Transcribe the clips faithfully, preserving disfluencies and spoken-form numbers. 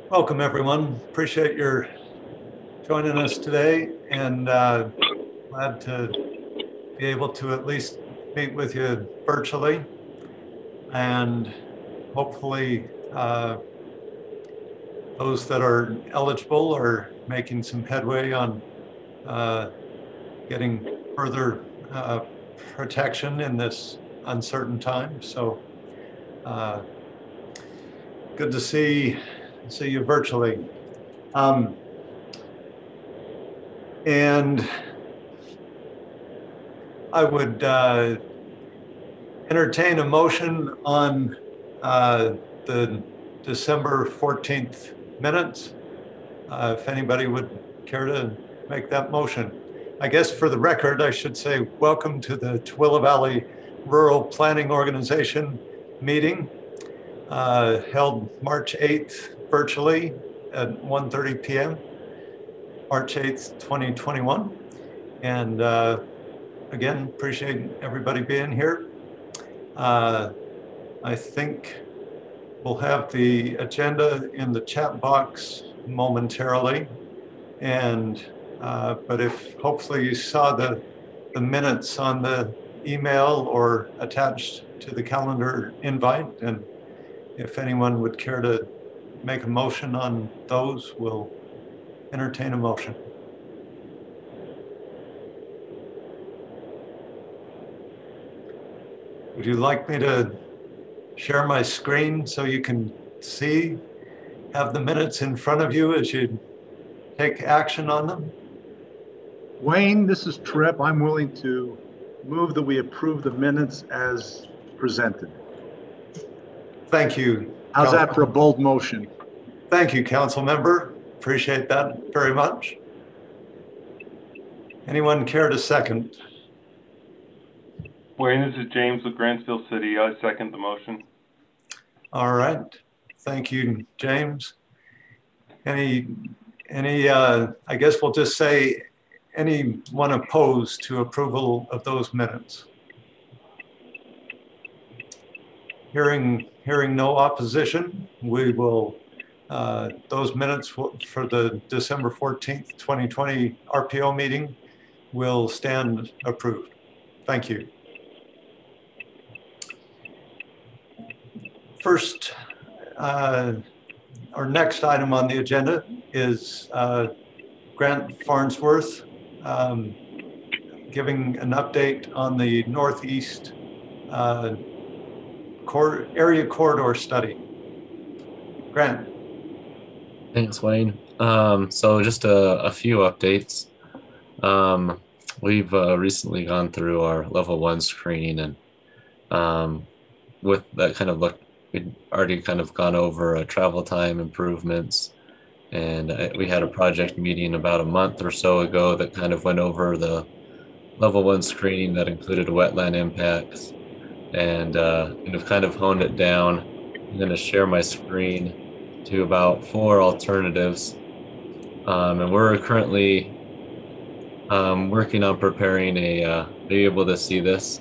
Welcome, everyone. Appreciate your joining us today, and uh, glad to be able to at least meet with you virtually, and hopefully uh, those that are eligible are making some headway on uh, getting further uh, protection in this uncertain time. So uh, good to see see you virtually. Um, and I would uh, entertain a motion on uh, the December fourteenth minutes. Uh, if anybody would care to make that motion. I guess for the record, I should say, welcome to the Tooele Valley Rural Planning Organization meeting uh, held March eighth virtually at one thirty p m, March eighth, twenty twenty-one. And uh, again, appreciate everybody being here. Uh, I think we'll have the agenda in the chat box momentarily. And, uh, but if hopefully you saw the, the minutes on the email or attached to the calendar invite, and if anyone would care to make a motion on those, we'll entertain a motion. Would you like me to share my screen so you can see, have the minutes in front of you as you take action on them? Wayne, this is Trip. I'm willing to move that we approve the minutes as presented. Thank you. How's that for a bold motion? Thank you, council member. Appreciate that very much. Anyone care to second? Wayne, this is James with Grantsville City. I second the motion. All right. Thank you, James. Any, any, uh, I guess we'll just say anyone opposed to approval of those minutes? Hearing, hearing no opposition, we will, uh, those minutes for the December fourteenth, twenty twenty R P O meeting will stand approved. Thank you. First, uh, our next item on the agenda is uh, Grant Farnsworth um, giving an update on the Northeast uh, cor area corridor study. Grant. Thanks, Wayne. Um, so just a, a few updates. Um, we've uh, recently gone through our level one screening, and um, with that kind of look, we'd already kind of gone over uh, travel time improvements, and uh, we had a project meeting about a month or so ago that kind of went over the level one screening that included wetland impacts, and uh, we've kind of honed it down. I'm going to share my screen to about four alternatives, um, and we're currently um, working on preparing a. Uh, are you able to see this?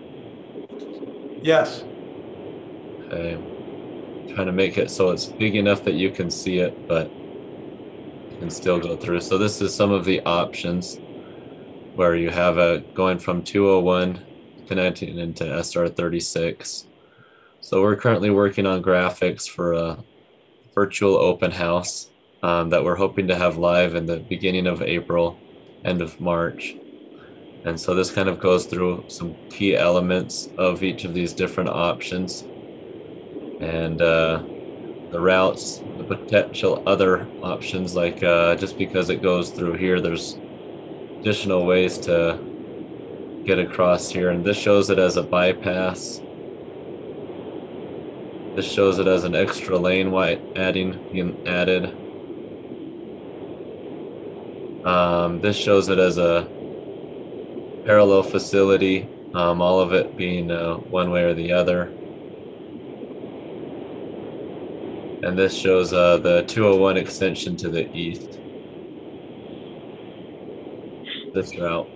Yes. Okay. Trying to make it so it's big enough that you can see it, but you can still go through. So this is some of the options where you have a going from two oh one connecting into S R thirty-six. So we're currently working on graphics for a virtual open house um, that we're hoping to have live in the beginning of April, end of March. And so this kind of goes through some key elements of each of these different options, and uh, the routes, the potential other options, like uh, just because it goes through here, there's additional ways to get across here. And this shows it as a bypass. This shows it as an extra lane white adding being added. Um, this shows it as a parallel facility, um, all of it being uh, one way or the other. And this shows uh, the two oh one extension to the east. This route.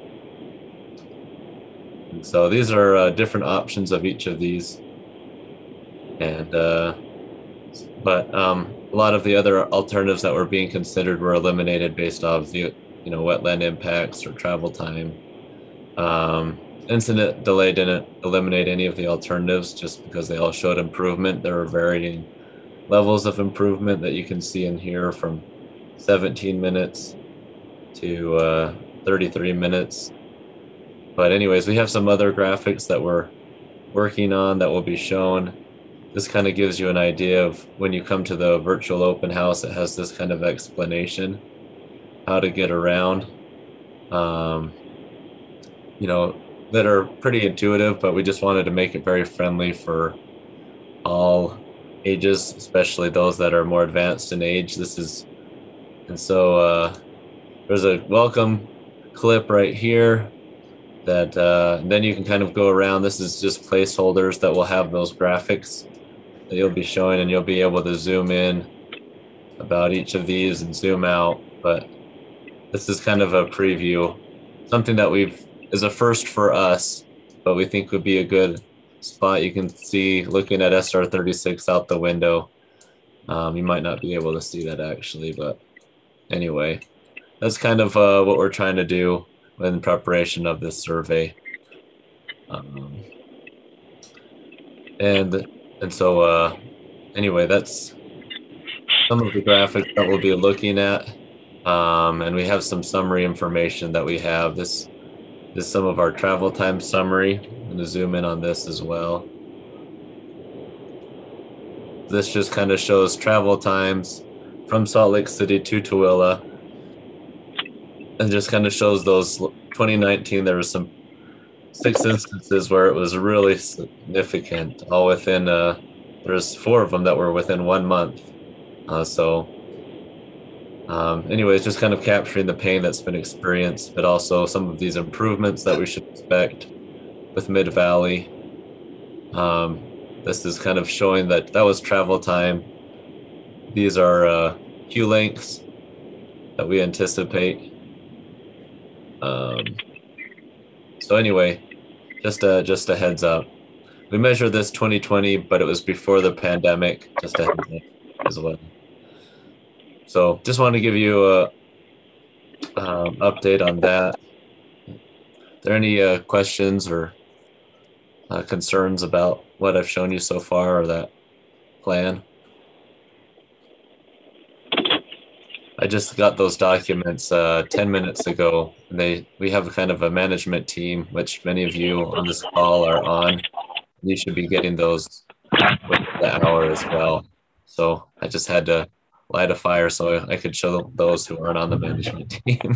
And so these are uh, different options of each of these. And, uh, but um, a lot of the other alternatives that were being considered were eliminated based off the, you know, wetland impacts or travel time. Um, incident delay didn't eliminate any of the alternatives just because they all showed improvement. There were varying levels of improvement that you can see in here, from seventeen minutes to uh, thirty-three minutes. But anyways, we have some other graphics that we're working on that will be shown. This kind of gives you an idea of when you come to the virtual open house, it has this kind of explanation how to get around, um, you know, that are pretty intuitive, but we just wanted to make it very friendly for all ages, especially those that are more advanced in age. This is, and so uh, there's a welcome clip right here that uh, then you can kind of go around. This is just placeholders that will have those graphics that you'll be showing, and you'll be able to zoom in about each of these and zoom out. But this is kind of a preview, something that we've is a first for us, but we think would be a good spot. You can see looking at S R thirty-six out the window. Um, you might not be able to see that actually, but anyway, that's kind of uh, what we're trying to do in preparation of this survey. Um, and and so uh, anyway, that's some of the graphics that we'll be looking at. Um, and we have some summary information that we have. This is some of our travel time summary. I'm going to zoom in on this as well. This just kind of shows travel times from Salt Lake City to Tooele, and just kind of shows those twenty nineteen, there was some six instances where it was really significant, all within, uh, there's four of them that were within one month. Uh, so um, anyways, just kind of capturing the pain that's been experienced, but also some of these improvements that we should expect with Mid-Valley. Um, this is kind of showing that that was travel time. These are uh, queue lengths that we anticipate. Um, so anyway, just a, just a heads up. We measured this twenty twenty, but it was before the pandemic, just a heads up as well. So just want to give you a um, update on that. Are there any uh, questions or uh, concerns about what I've shown you so far or that plan? I just got those documents uh, ten minutes ago. They we have a kind of a management team, which many of you on this call are on. You should be getting those within the hour as well. So I just had to light a fire so I could show those who aren't on the management team.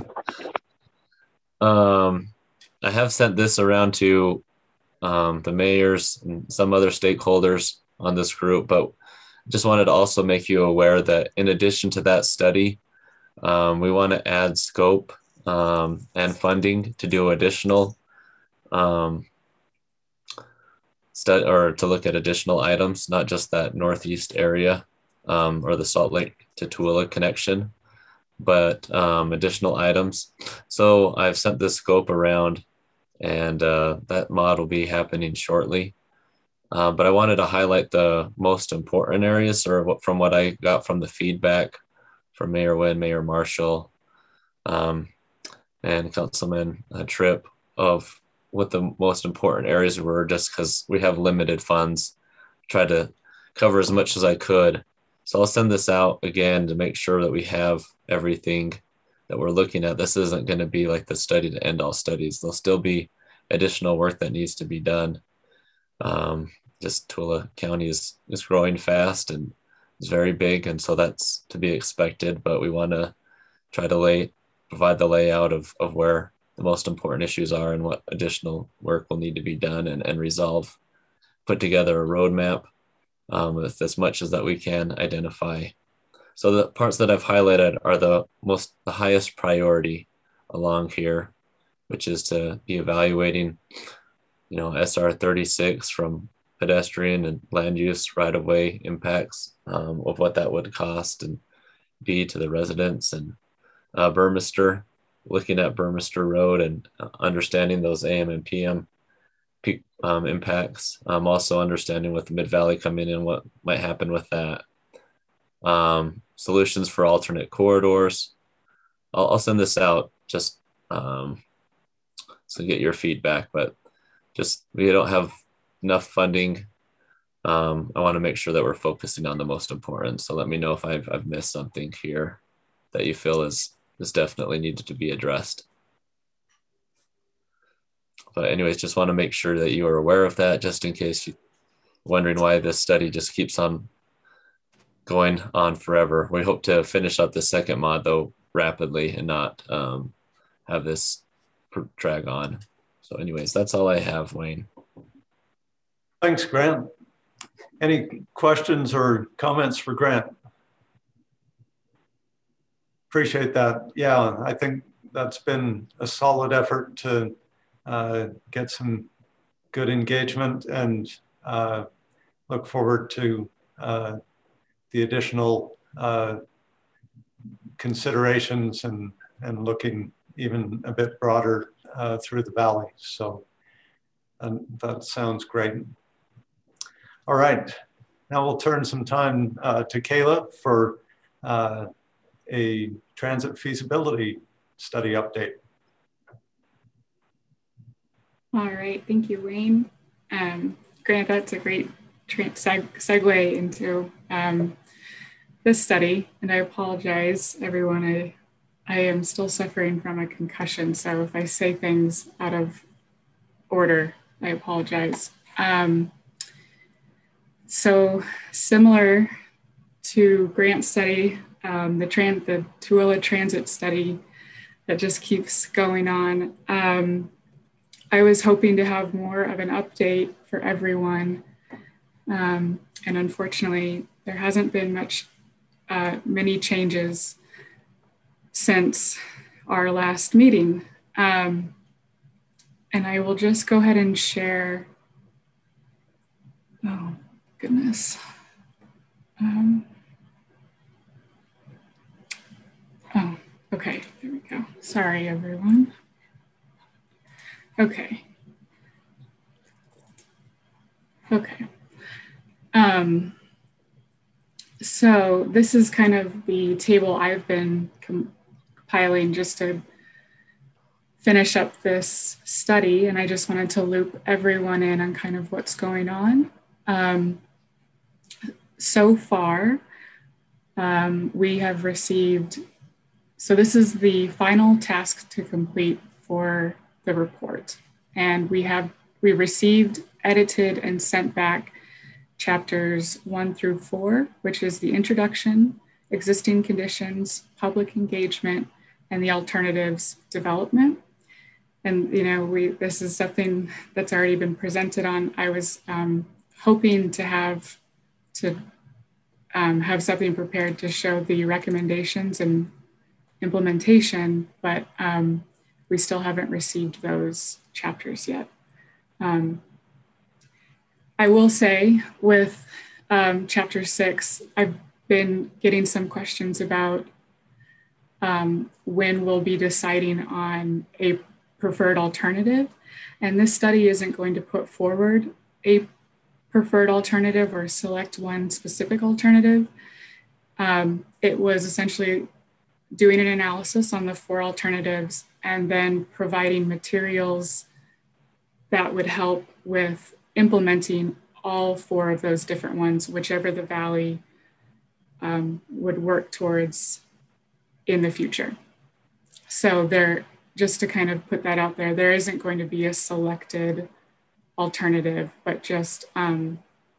um, I have sent this around to um, the mayors and some other stakeholders on this group, but just wanted to also make you aware that in addition to that study, um, we want to add scope um, and funding to do additional um, study or to look at additional items, not just that Northeast area um, or the Salt Lake to Tooele connection, but um, additional items. So I've sent this scope around, and uh, that mod will be happening shortly. Uh, but I wanted to highlight the most important areas, or what, from what I got from the feedback from Mayor Wynn, Mayor Marshall, um, and Councilman uh, Tripp, of what the most important areas were, just because we have limited funds. Try to cover as much as I could. So I'll send this out again to make sure that we have everything that we're looking at. This isn't going to be like the study to end all studies. There'll still be additional work that needs to be done. Um, just Tooele County is, is growing fast and is very big, and so that's to be expected, but we want to try to lay, provide the layout of, of where the most important issues are and what additional work will need to be done and, and resolve, put together a roadmap um, with as much as that we can identify. So the parts that I've highlighted are the most, the highest priority along here, which is to be evaluating, you know, S R thirty-six from pedestrian and land use right-of-way impacts um, of what that would cost and be to the residents, and uh, Burmester, looking at Burmester Road and understanding those A M and P M peak um, impacts. Um, also understanding with the Mid-Valley coming in, what might happen with that. um, solutions for alternate corridors. I'll, I'll send this out just um, so get your feedback, but just we don't have enough funding. Um, I want to make sure that we're focusing on the most important. So let me know if I've, I've missed something here that you feel is, is definitely needed to be addressed. But anyways, just want to make sure that you are aware of that, just in case you're wondering why this study just keeps on going on forever. We hope to finish up the second mod though rapidly and not um, have this drag on. So anyways, that's all I have, Wayne. Thanks, Grant. Any questions or comments for Grant? Appreciate that. Yeah, I think that's been a solid effort to uh, get some good engagement, and uh, look forward to uh, the additional uh, considerations and, and looking even a bit broader uh, through the valley. So and that sounds great. All right, now we'll turn some time uh, to Kayla for uh, a transit feasibility study update. All right, thank you, Wayne. Um, Grant, that's a great seg segue into um, this study, and I apologize, everyone. I, I am still suffering from a concussion, so if I say things out of order, I apologize. Um, so similar to Grant's study, um, the, tran the Tooele Transit study that just keeps going on, um, I was hoping to have more of an update for everyone. Um, and unfortunately, there hasn't been much, uh, many changes since our last meeting. Um, and I will just go ahead and share, oh goodness. Um, oh, okay, there we go. Sorry, everyone. Okay. Okay. Um, so this is kind of the table I've been compiling just to finish up this study, and I just wanted to loop everyone in on kind of what's going on. Um, so far, um, we have received, so this is the final task to complete for the report. And we have, we received, edited, and sent back chapters one through four, which is the introduction, existing conditions, public engagement, and the alternatives development. And, you know, we, this is something that's already been presented on. I was um, hoping to have, to um, have something prepared to show the recommendations and implementation, but um, we still haven't received those chapters yet. Um, I will say with um, chapter six, I've been getting some questions about um, when we'll be deciding on a preferred alternative. And this study isn't going to put forward a preferred alternative or select one specific alternative. Um, it was essentially doing an analysis on the four alternatives and then providing materials that would help with implementing all four of those different ones, whichever the Valley um, would work towards in the future. So there, just to kind of put that out there, there isn't going to be a selected alternative, but just um,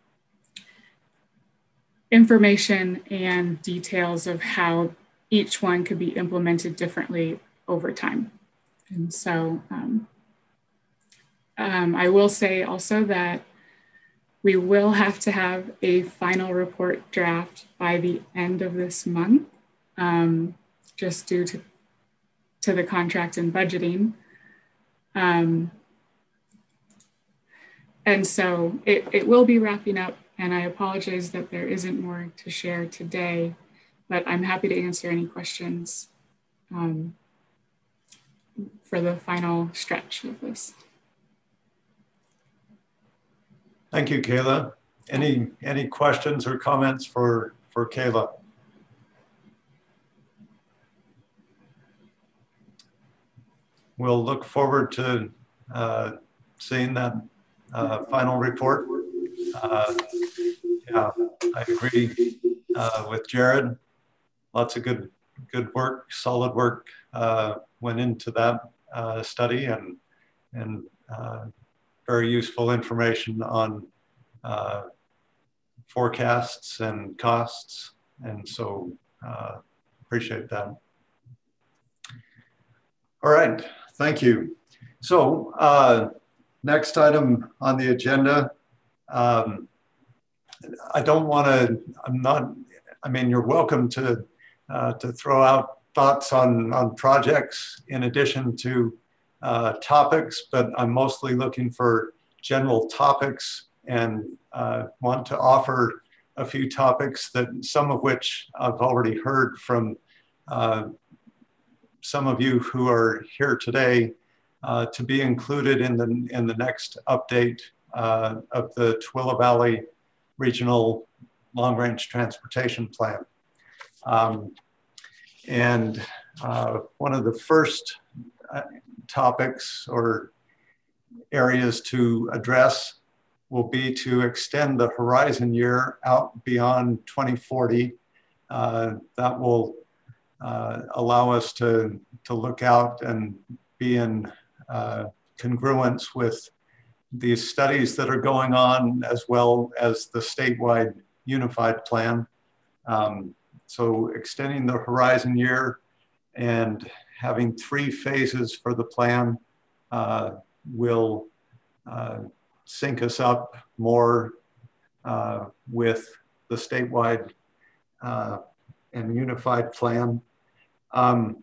information and details of how each one could be implemented differently over time. And so um, um, I will say also that we will have to have a final report draft by the end of this month, um, just due to, to the contract and budgeting. Um, and so it, it will be wrapping up, and I apologize that there isn't more to share today, but I'm happy to answer any questions um, for the final stretch of this. Thank you, Kayla. Any any questions or comments for, for Kayla? we'll look forward to uh, seeing that uh, final report. Uh, yeah, I agree uh, with Jared. Lots of good, good work, solid work uh, went into that uh, study, and and uh, very useful information on uh, forecasts and costs, and so uh, appreciate that. All right, thank you. So uh, next item on the agenda, um, I don't want to, I'm not, I mean, you're welcome to, uh, to throw out thoughts on, on projects in addition to uh, topics, but I'm mostly looking for general topics and uh, want to offer a few topics that some of which I've already heard from uh, some of you who are here today uh, to be included in the, in the next update uh, of the Tooele Valley Regional Long Range Transportation Plan. Um, and uh, one of the first uh, topics or areas to address will be to extend the horizon year out beyond twenty forty. Uh, that will uh, allow us to, to look out and be in uh, congruence with these studies that are going on, as well as the statewide unified plan. Um, so extending the horizon year and having three phases for the plan uh, will uh, sync us up more uh, with the statewide uh, and unified plan. Um,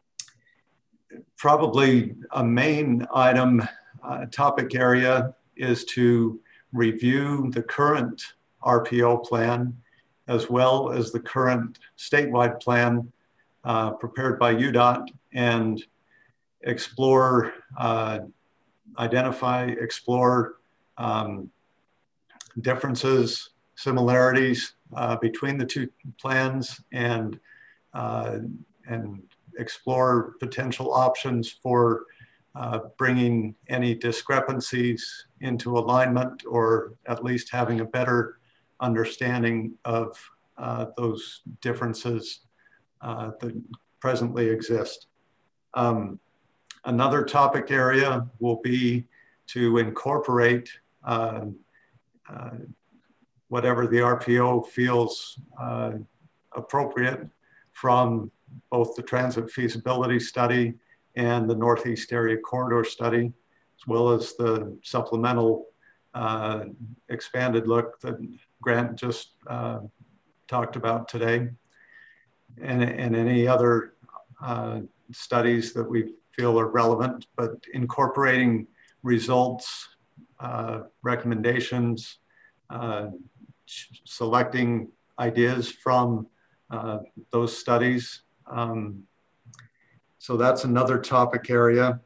probably a main item, uh, topic area is to review the current R P O plan as well as the current statewide plan uh, prepared by U DOT, and explore, uh, identify, explore um, differences, similarities uh, between the two plans, and uh, and explore potential options for uh, bringing any discrepancies into alignment, or at least having a better understanding of uh, those differences uh, that presently exist. Um, another topic area will be to incorporate uh, uh, whatever the R P O feels uh, appropriate from both the transit feasibility study and the Northeast Area Corridor study, as well as the supplemental uh, expanded look that Grant just uh, talked about today, and, and any other uh, studies that we feel are relevant, but incorporating results, uh, recommendations, uh, selecting ideas from uh, those studies. Um, so that's another topic area.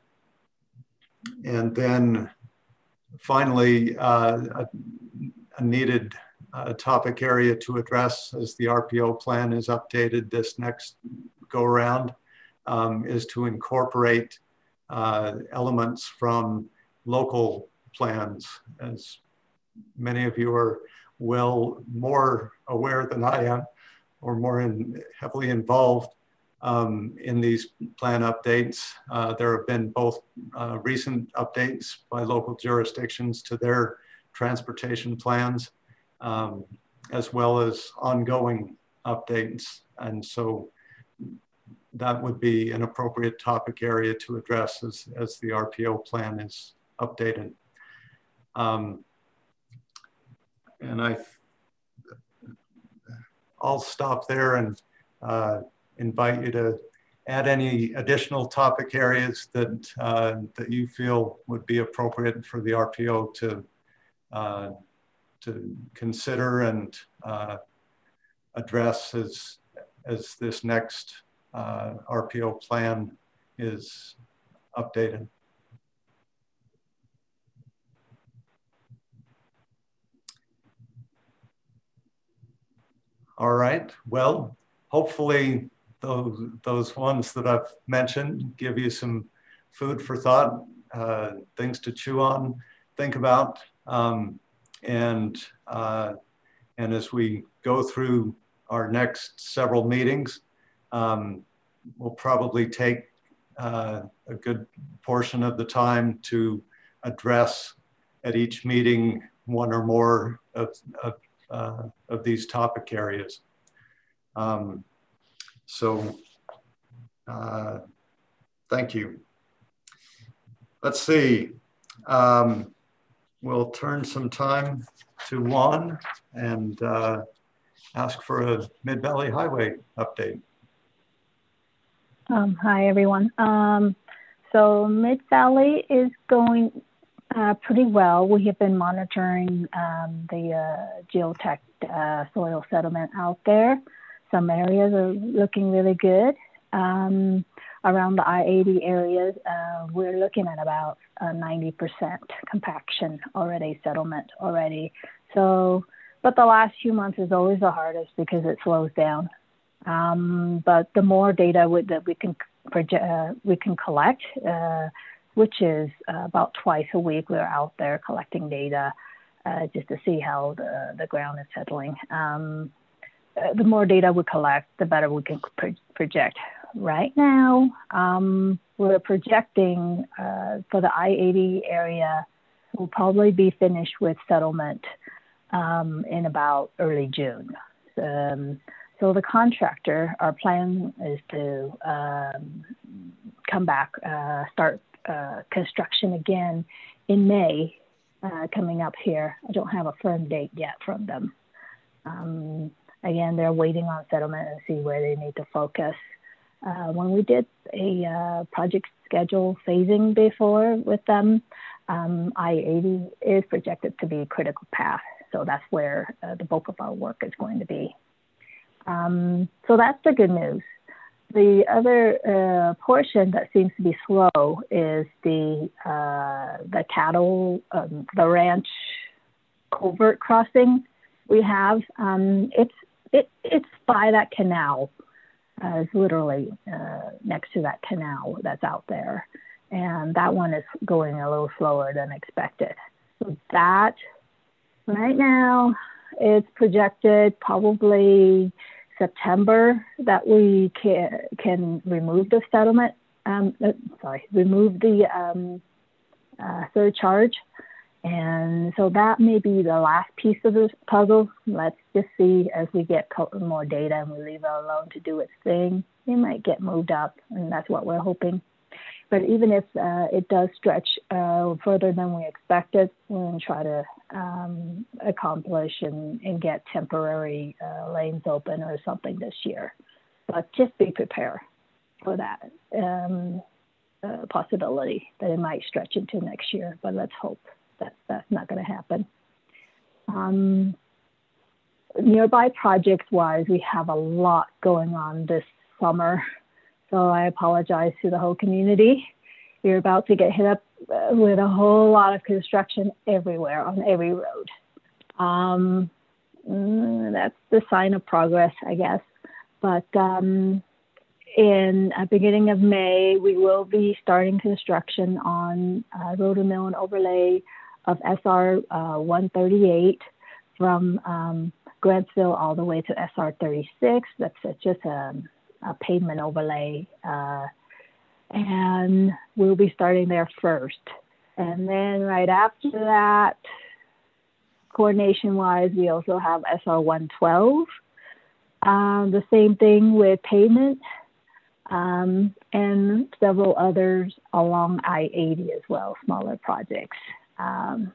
And then finally, uh, a, a needed uh, topic area to address as the R P O plan is updated this next go around um, is to incorporate uh, elements from local plans. As many of you are well more aware than I am, or more in, heavily involved um, in these plan updates. Uh, there have been both uh, recent updates by local jurisdictions to their transportation plans, um, as well as ongoing updates. And so that would be an appropriate topic area to address as, as the R P O plan is updated. Um, and I, I'll stop there and uh, invite you to add any additional topic areas that, uh, that you feel would be appropriate for the R P O to, uh, to consider and uh, address as, as this next uh, R P O plan is updated. All right, well, hopefully those, those ones that I've mentioned give you some food for thought, uh, things to chew on, think about. Um, and, uh, and as we go through our next several meetings, um, we'll probably take uh, a good portion of the time to address at each meeting one or more of, of, uh, of these topic areas. Um, so uh, thank you. Let's see. Um, we'll turn some time to Juan and uh, ask for a Mid-Valley Highway update. Um, hi, everyone. Um, so Mid-Valley is going uh, pretty well. We have been monitoring um, the uh, geotech uh, soil settlement out there. Some areas are looking really good. Um, around the I eighty areas, uh, we're looking at about uh, ninety percent compaction already, settlement already. So, but the last few months is always the hardest because it slows down. Um, but the more data with, that we can project, uh, we can collect, uh, which is uh, about twice a week, we're out there collecting data uh, just to see how the, the ground is settling. Um, uh, the more data we collect, the better we can pro project. Right now, um, we're projecting uh, for the I eighty area, we'll probably be finished with settlement um, in about early June. Um, So the contractor, our plan is to um, come back, uh, start uh, construction again in May, uh, coming up here. I don't have a firm date yet from them. Um, again, they're waiting on settlement and see where they need to focus. Uh, when we did a uh, project schedule phasing before with them, um, I eighty is projected to be a critical path. So that's where uh, the bulk of our work is going to be. Um, so that's the good news. The other uh, portion that seems to be slow is the uh, the cattle, um, the ranch culvert crossing we have. Um, it's it it's by that canal. Uh, it's literally uh, next to that canal that's out there, and that one is going a little slower than expected. So that right now, it's projected probably September that we can, can remove the settlement, um, uh, sorry, remove the um, uh, surcharge. And so that may be the last piece of this puzzle. Let's just see as we get more data and we leave it alone to do its thing. It might get moved up, and that's what we're hoping. But even if uh, it does stretch uh, further than we expected, we're going to try to um, accomplish and, and get temporary uh, lanes open or something this year. But just be prepared for that um, uh, possibility that it might stretch into next year. But let's hope that that's not going to happen. Um, nearby projects-wise, we have a lot going on this summer. So I apologize to the whole community. You're about to get hit up with a whole lot of construction everywhere on every road. Um, that's the sign of progress, I guess. But um, in the beginning of May, we will be starting construction on uh, road and mill and overlay of S R uh, one thirty-eight from um, Grantsville all the way to S R thirty-six. That's just a a pavement overlay, uh, and we'll be starting there first. And then right after that, coordination-wise, we also have S R one twelve, um, the same thing with pavement, um, and several others along I eighty as well, smaller projects. Um,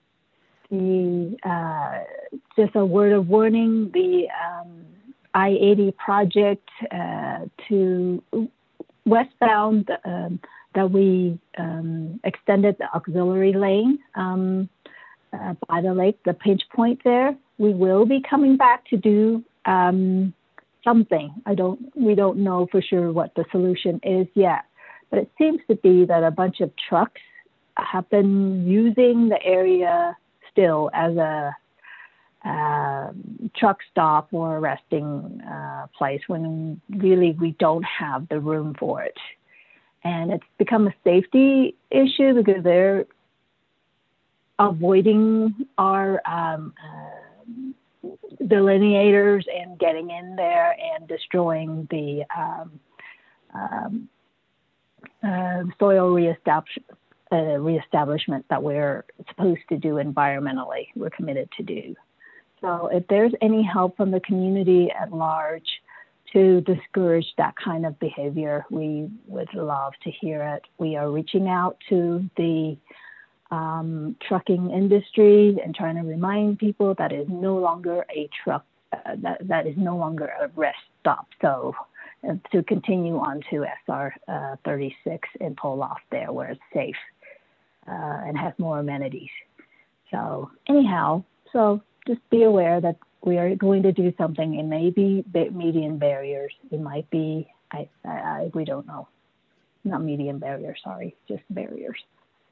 the, uh, just a word of warning, the um, I eighty project uh, to westbound um, that we um, extended the auxiliary lane um, uh, by the lake, the pinch point there. We will be coming back to do um, something. I don't, we don't know for sure what the solution is yet, but it seems to be that a bunch of trucks have been using the area still as a Uh, truck stop or a resting uh, place when really we don't have the room for it. and it's become a safety issue because they're avoiding our um, uh, delineators and getting in there and destroying the um, um, uh, soil reestablish, uh, reestablishment that we're supposed to do environmentally, we're committed to do. So if there's any help from the community at large to discourage that kind of behavior, we would love to hear it. We are reaching out to the um, trucking industry and trying to remind people that is no longer a truck, uh, that, that is no longer a rest stop. So uh, to continue on to S R uh, thirty-six and pull off there where it's safe uh, and has more amenities. So anyhow, so just be aware that we are going to do something. It may be median barriers. It might be, I, I, I, we don't know. Not median barriers, sorry, just barriers.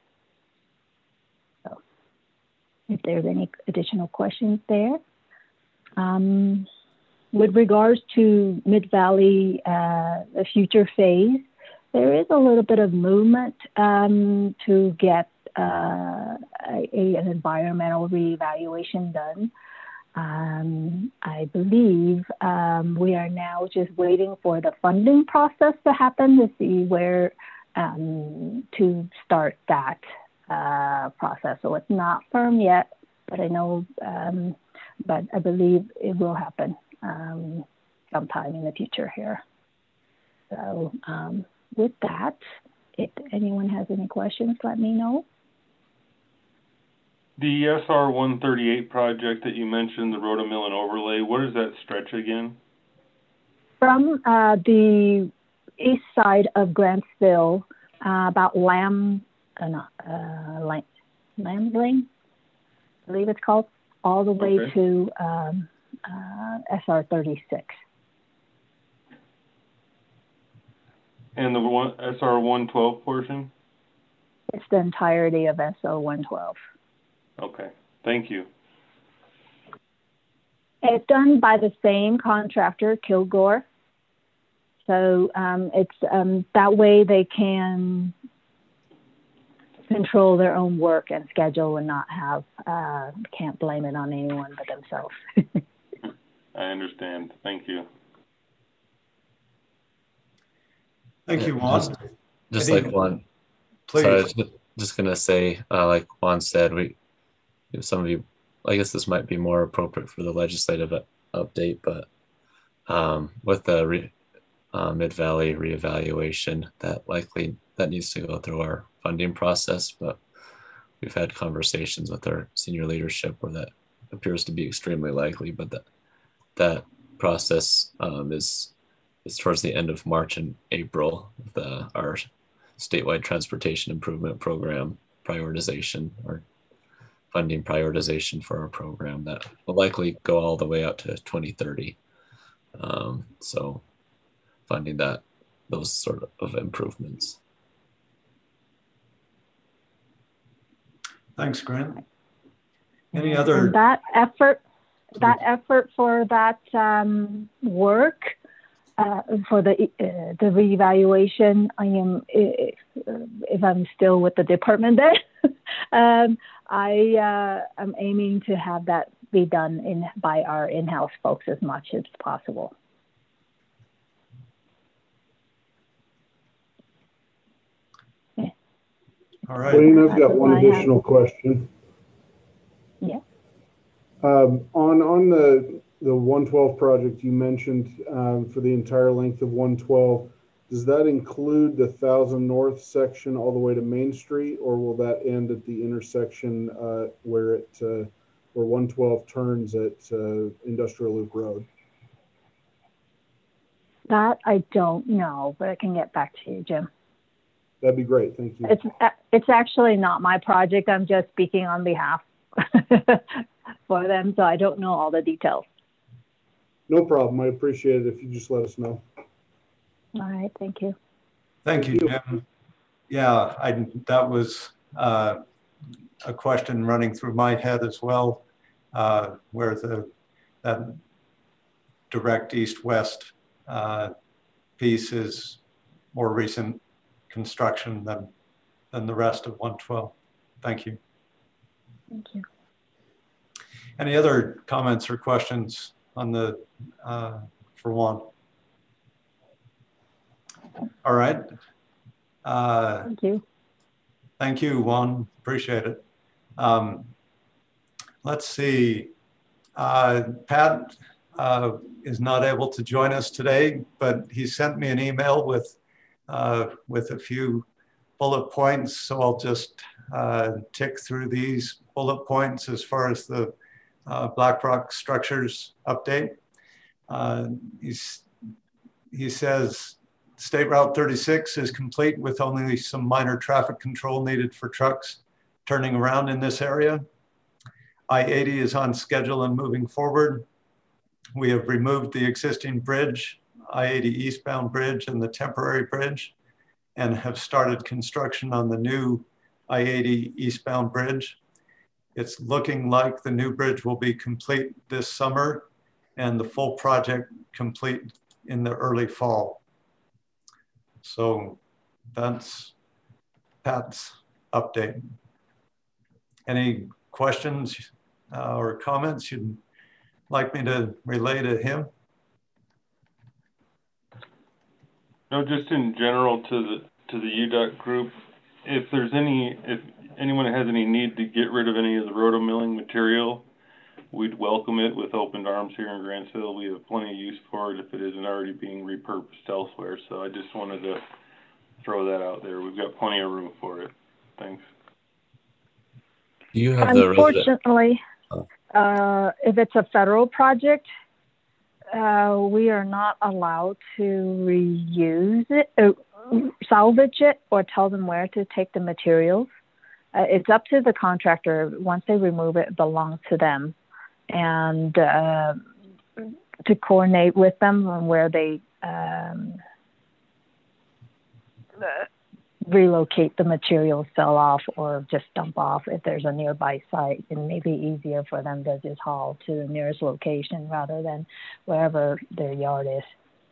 So if there's any additional questions there. Um, with regards to Mid-Valley, uh, the future phase, there is a little bit of movement um, to get uh, a, a, an environmental reevaluation done. Um, I believe um, we are now just waiting for the funding process to happen to see where um, to start that uh, process. So it's not firm yet, but I know, um, but I believe it will happen um, sometime in the future here. So um, with that, if anyone has any questions, let me know. The S R one thirty-eight project that you mentioned, the Rhoda-Millen overlay, where does that stretch again? From uh, the east side of Grantsville, uh, about Lamb, uh, no, uh, Lamb, Lamb Lane, I believe it's called, all the way Okay. to um, uh, S R thirty-six. And the one, S R one twelve portion? It's the entirety of S R one twelve. Okay, thank you. It's done by the same contractor, Kilgore. So um, it's um, that way they can control their own work and schedule and not have, uh, can't blame it on anyone but themselves. I understand. Thank you. Thank you, Just, Juan. just Any- like Juan, Please. so I was ju- just gonna say, uh, like Juan said, we, if some of you, I guess this might be more appropriate for the legislative u- update, but um, with the re, uh, Mid-Valley reevaluation, that likely that needs to go through our funding process. But we've had conversations with our senior leadership where that appears to be extremely likely, but that that process um, is is towards the end of March and April. The our statewide transportation improvement program prioritization or funding prioritization for our program that will likely go all the way out to twenty thirty. Um, so funding that, those sort of improvements. Thanks, Grant. Any other? And that effort, that effort for that um, work, uh, for the uh, the reevaluation, I am, if, if I'm still with the department there, um, I uh, am aiming to have that be done in by our in-house folks as much as possible. Okay. All right. Wayne, I've got That's one what I have. additional question. Yeah. Um, on on the the one twelve project you mentioned um, for the entire length of one twelve, does that include the Thousand North section all the way to Main Street, or will that end at the intersection uh, where it uh, where one twelve turns at uh, Industrial Loop Road? That I don't know, but I can get back to you, Jim. That'd be great. Thank you. It's it's actually not my project. I'm just speaking on behalf for them, so I don't know all the details. No problem. I appreciate it if you just let us know. All right, thank you. Thank you, Thank you. Jim. Yeah, I, that was uh, a question running through my head as well, uh, where the that direct east-west uh, piece is more recent construction than, than the rest of one twelve. Thank you. Thank you. Any other comments or questions on the, uh, for Juan? All right. Uh, Thank you. Thank you, Juan. Appreciate it. Um, let's see. Uh, Pat uh, is not able to join us today, but he sent me an email with uh, with a few bullet points. So I'll just uh, tick through these bullet points as far as the uh, Blackrock Structures update. Uh, he's, he says, State Route thirty-six is complete with only some minor traffic control needed for trucks turning around in this area. I eighty is on schedule and moving forward. We have removed the existing bridge, I eighty eastbound bridge and the temporary bridge, and have started construction on the new I eighty eastbound bridge. It's looking like the new bridge will be complete this summer and the full project complete in the early fall. So that's Pat's update. Any questions uh, or comments you'd like me to relay to him? No, just in general to the to the U D O T group, if there's any, if anyone has any need to get rid of any of the rotomilling material, we'd welcome it with open arms here in Grantsville. We have plenty of use for it if it isn't already being repurposed elsewhere. So I just wanted to throw that out there. We've got plenty of room for it. Thanks. Do you have the resident? Unfortunately, uh, if it's a federal project, uh, we are not allowed to reuse it, uh, salvage it, or tell them where to take the materials. Uh, it's up to the contractor. Once they remove it, it belongs to them. And uh, to coordinate with them on where they um, uh, relocate the materials, sell off, or just dump off if there's a nearby site. It may be easier for them to just haul to the nearest location rather than wherever their yard is.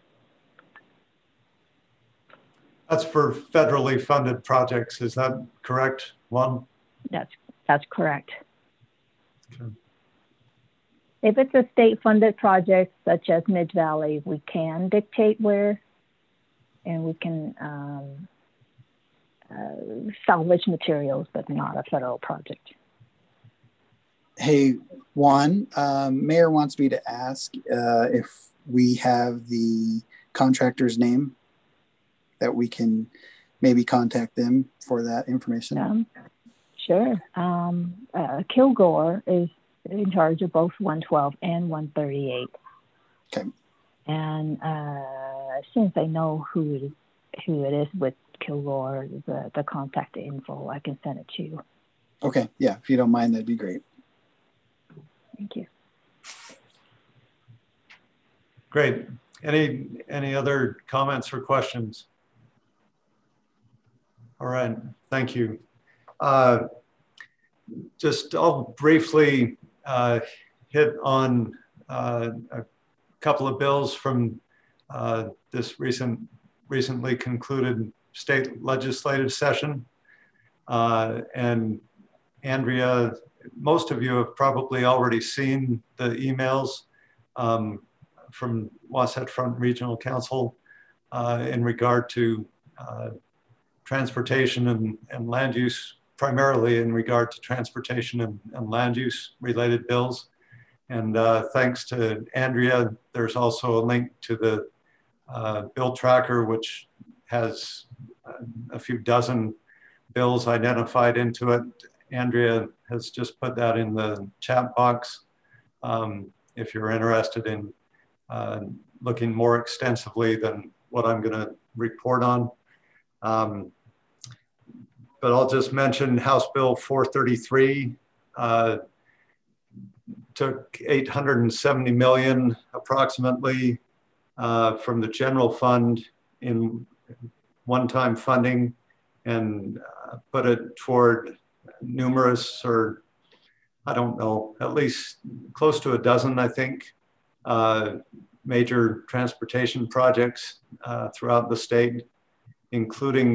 That's for federally funded projects. Is that correct, Juan? That's, that's correct. Okay. If it's a state-funded project, such as Mid-Valley, we can dictate where, and we can um, uh, salvage materials, but not a federal project. Hey, Juan, um, Mayor wants me to ask uh, if we have the contractor's name that we can maybe contact them for that information. Um, sure. Um, uh, Kilgore is in charge of both one twelve and one thirty-eight. Okay. And uh, as soon as I know who it, who it is with Kilgore, the, the contact info, I can send it to you. Okay. Yeah. If you don't mind, that'd be great. Thank you. Great. Any, any other comments or questions? All right. Thank you. Uh, just I'll briefly uh, hit on uh, a couple of bills from uh, this recent, recently concluded state legislative session. Uh, and Andrea, most of you have probably already seen the emails um, from Wasatch Front Regional Council uh, in regard to uh, transportation and, and land use, primarily in regard to transportation and, and land use related bills. And uh, thanks to Andrea, there's also a link to the uh, bill tracker, which has a few dozen bills identified into it. Andrea has just put that in the chat box. Um, if you're interested in uh, looking more extensively than what I'm gonna report on. Um, but I'll just mention House Bill four thirty-three uh, took eight hundred seventy million approximately uh, from the general fund in one-time funding and uh, put it toward numerous, or I don't know, at least close to a dozen, I think, uh, major transportation projects uh, throughout the state, including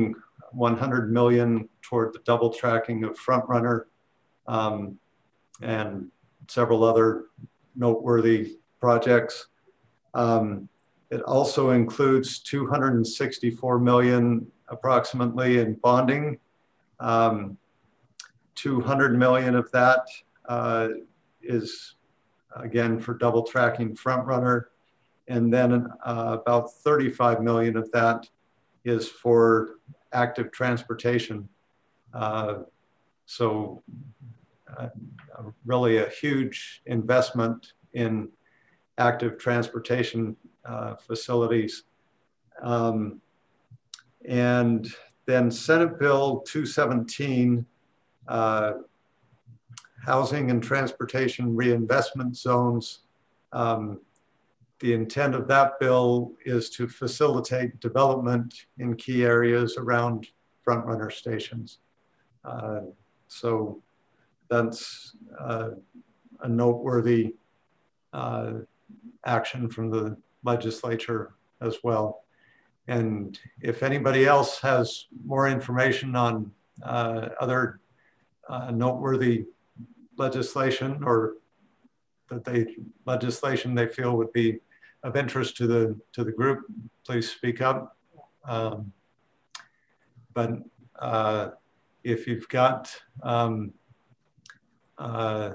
one hundred million toward the double tracking of Front Runner, um, and several other noteworthy projects. Um, it also includes two hundred sixty-four million approximately in bonding. Um, two hundred million of that uh, is again for double tracking Front Runner. And then uh, about thirty-five million of that is for active transportation. Uh, so uh, really a huge investment in active transportation uh, facilities. Um, and then Senate Bill two seventeen, uh, housing and transportation reinvestment zones. Um, the intent of that bill is to facilitate development in key areas around Front Runner stations. Uh, so that's uh, a noteworthy uh, action from the legislature as well. And if anybody else has more information on uh, other uh, noteworthy legislation or that they legislation they feel would be of interest to the to the group, please speak up. Um, but uh, if you've got um, uh,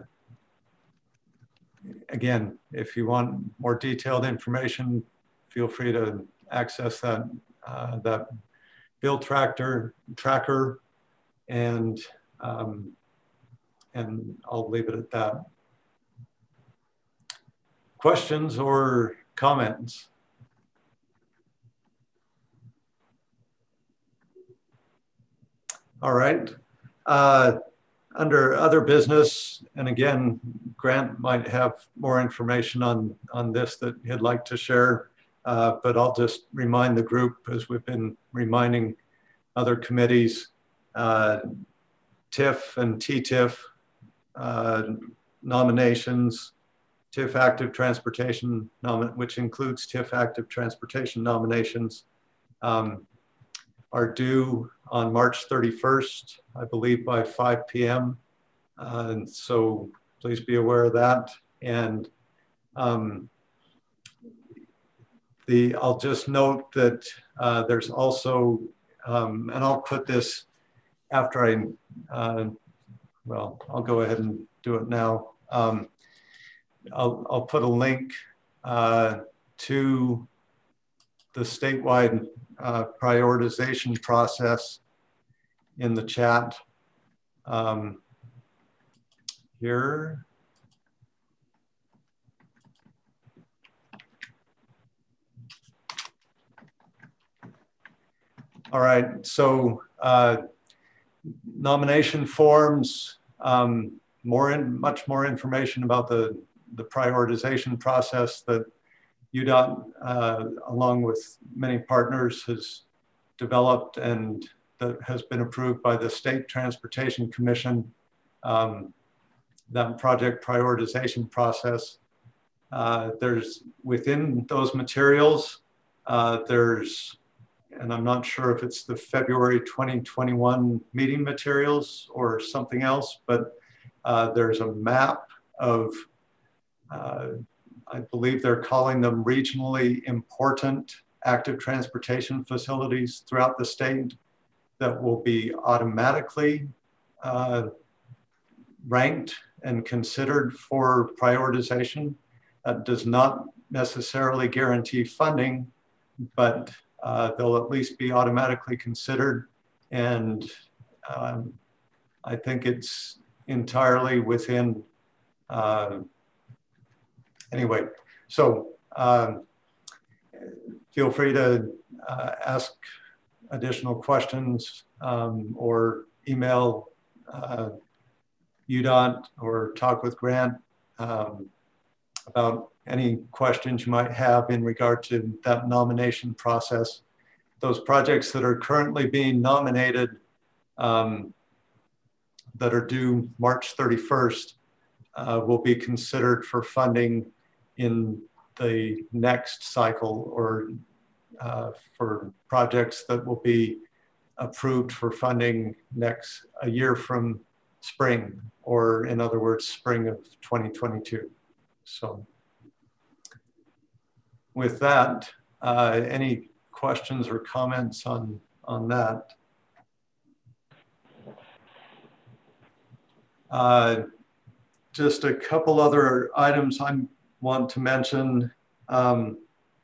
again, if you want more detailed information, feel free to access that uh, that bill tractor tracker, and um, and I'll leave it at that. Questions or comments? All right. Uh, under other business, and again, Grant might have more information on, on this that he'd like to share, uh, but I'll just remind the group, as we've been reminding other committees, uh, TIF and T TIF uh, nominations, TIF active transportation, which includes TIF active transportation nominations, um, are due on March thirty-first, I believe by five P M Uh, and so please be aware of that. And um, the I'll just note that uh, there's also, um, and I'll put this after I, uh, well, I'll go ahead and do it now. Um, I'll, I'll put a link uh, to the statewide uh, prioritization process in the chat um, here. All right, so uh, nomination forms, um, more in, much more information about the the prioritization process that U DOT, uh, along with many partners, has developed and that has been approved by the State Transportation Commission, um, that project prioritization process. Uh, there's, within those materials, uh, there's, and I'm not sure if it's the February twenty twenty-one meeting materials or something else, but uh, there's a map of Uh, I believe they're calling them regionally important active transportation facilities throughout the state that will be automatically uh, ranked and considered for prioritization. That does not necessarily guarantee funding, but uh, they'll at least be automatically considered. And um, I think it's entirely within uh, Anyway, so um, feel free to uh, ask additional questions um, or email uh, U DOT or talk with Grant um, about any questions you might have in regard to that nomination process. Those projects that are currently being nominated um, that are due March thirty-first uh, will be considered for funding in the next cycle, or uh, for projects that will be approved for funding next, a year from spring, or in other words, spring of twenty twenty-two. So with that, uh, any questions or comments on, on that? Uh, just a couple other items I want to mention. Um,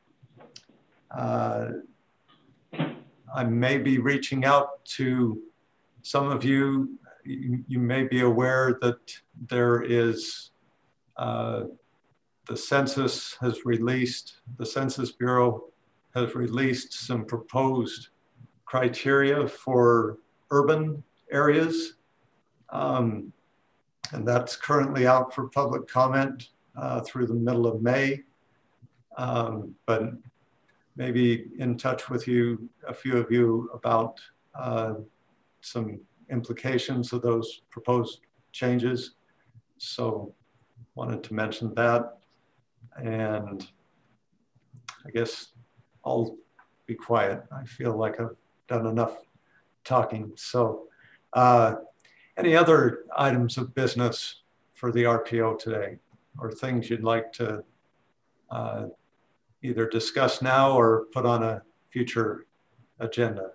uh, I may be reaching out to some of you. You, you may be aware that there is, uh, the census has released, the Census Bureau has released some proposed criteria for urban areas. Um, and that's currently out for public comment uh, through the middle of May. Um, but maybe in touch with you, a few of you, about uh, some implications of those proposed changes. So wanted to mention that. And I guess I'll be quiet. I feel like I've done enough talking. So uh, any other items of business for the R P O today, or things you'd like to uh, either discuss now or put on a future agenda?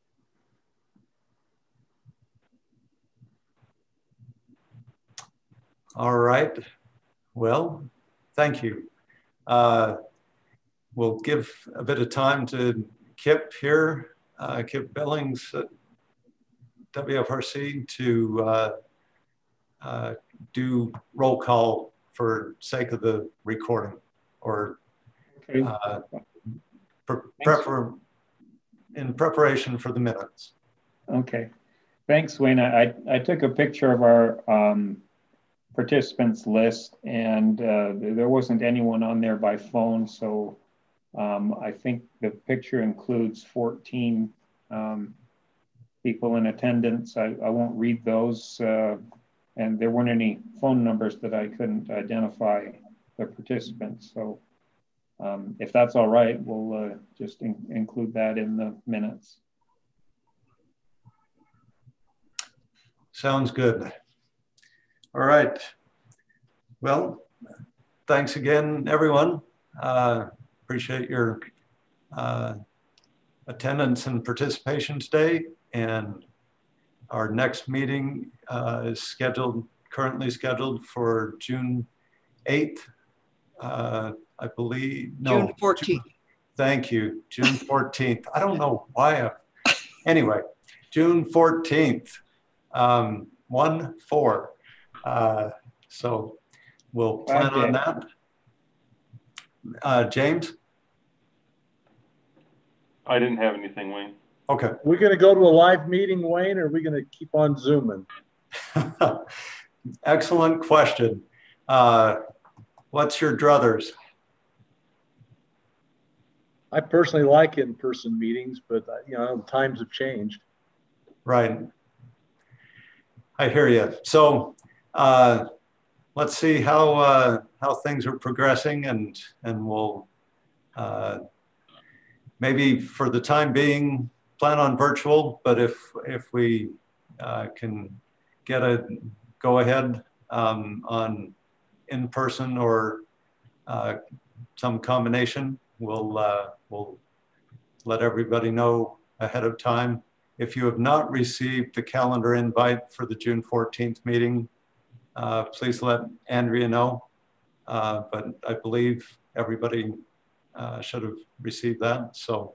All right, well, thank you. Uh, we'll give a bit of time to Kip here, uh, Kip Billings at W F R C, to uh, uh, do roll call for sake of the recording, or Okay. uh, pre prefer in preparation for the minutes. Okay, thanks, Wayne. I, I took a picture of our um, participants list, and uh, there wasn't anyone on there by phone, so um, I think the picture includes fourteen um, people in attendance. I, I won't read those, uh, and there weren't any phone numbers that I couldn't identify the participants. So um, if that's all right, we'll uh, just in include that in the minutes. Sounds good. All right. Well, thanks again, everyone. Uh, appreciate your uh, attendance and participation today. And our next meeting uh, is scheduled, currently scheduled for June eighth, uh, I believe. No, June fourteenth. June, thank you, June fourteenth. I don't know why. I, anyway, June fourteenth, um, one four. Uh, so we'll plan Okay. on that. Uh, James? I didn't have anything, Wayne. Okay. We're going to go to a live meeting, Wayne, or are we going to keep on Zooming? Excellent question. Uh, what's your druthers? I personally like in-person meetings, but uh, you know, times have changed. Right. I hear you. So uh, let's see how uh, how things are progressing, and and we'll uh, maybe for the time being plan on virtual. But if if we uh, can get a go ahead um, on in person or uh, some combination, we'll uh, we'll let everybody know ahead of time. If you have not received the calendar invite for the June fourteenth meeting, uh, please let Andrea know. Uh, but I believe everybody uh, should have received that. So,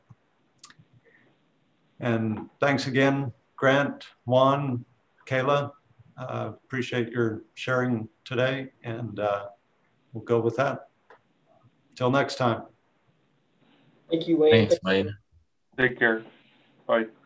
and thanks again, Grant, Juan, Kayla. Uh, appreciate your sharing today, and uh, we'll go with that. Till next time. Thank you, Wayne. Thanks, Wayne. Take care. Bye.